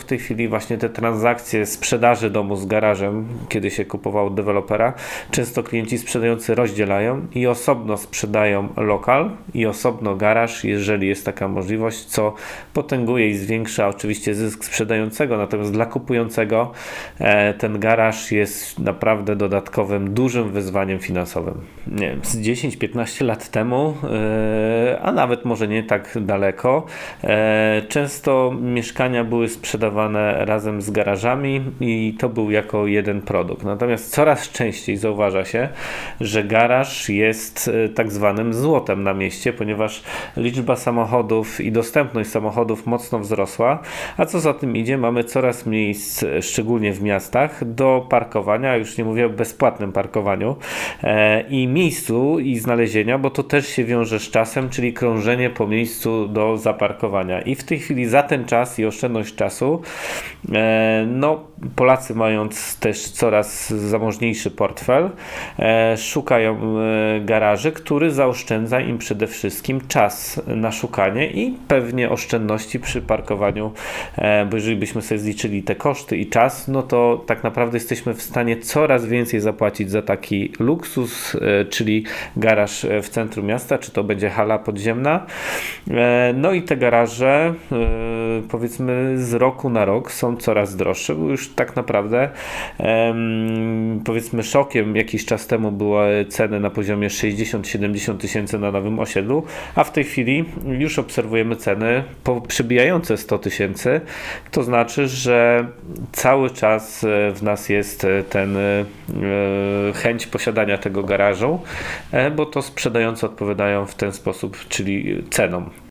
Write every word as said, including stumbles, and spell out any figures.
tej chwili właśnie te transakcje sprzedaży domu z garażem, kiedy się kupowało od dewelopera, często klienci sprzedający rozdzielają i osobno sprzedają lokal i osobno garaż, jeżeli jest taka możliwość, co potęguje i zwiększa oczywiście zysk sprzedającego, natomiast dla kupującego e, ten garaż jest naprawdę dodatkowym, dużym wyzwaniem finansowym. Nie wiem, z dziesięć piętnaście lat temu, e, a nawet może nie tak daleko, e, często mieszkania były sprzedawane razem z garażami i to był jako jeden produkt. Natomiast coraz częściej zauważa się, że garaż jest e, tak zwanym złotem na mieście, ponieważ liczba samochodów i dostępność samochodów mocno wzrosła, a co za tym idzie, mamy coraz mniej miejsc, szczególnie w miastach, do parkowania, już nie mówię o bezpłatnym parkowaniu e, i miejscu i znalezienia, bo to też się wiąże z czasem, czyli krążenie po miejscu do zaparkowania. I w tej chwili za ten czas i oszczędność czasu, e, no Polacy, mając też coraz zamożniejszy portfel, e, szukają e, garaży, który zaoszczędza im przede wszystkim czas na szukanie i pewnie oszczędności przy parkowaniu, e, bo jeżeli byśmy sobie zliczyli te koszty i czas, no to tak naprawdę jesteśmy w stanie coraz więcej zapłacić za taki luksus, e, czyli garaż w centrum miasta, czy to będzie hala podziemna. E, no i te garaże, e, powiedzmy z roku na rok są coraz droższe, bo już tak naprawdę e, powiedzmy szokiem jakiś czas temu były ceny na poziomie sześćdziesiąt siedemdziesiąt tysięcy na nowym osiedlu, a w tej chwili już obserwujemy ceny przebijające sto tysięcy. To znaczy, że cały czas w nas jest ten e, chęć posiadania tego garażu, e, bo to sprzedający odpowiadają w ten sposób, czyli ceną.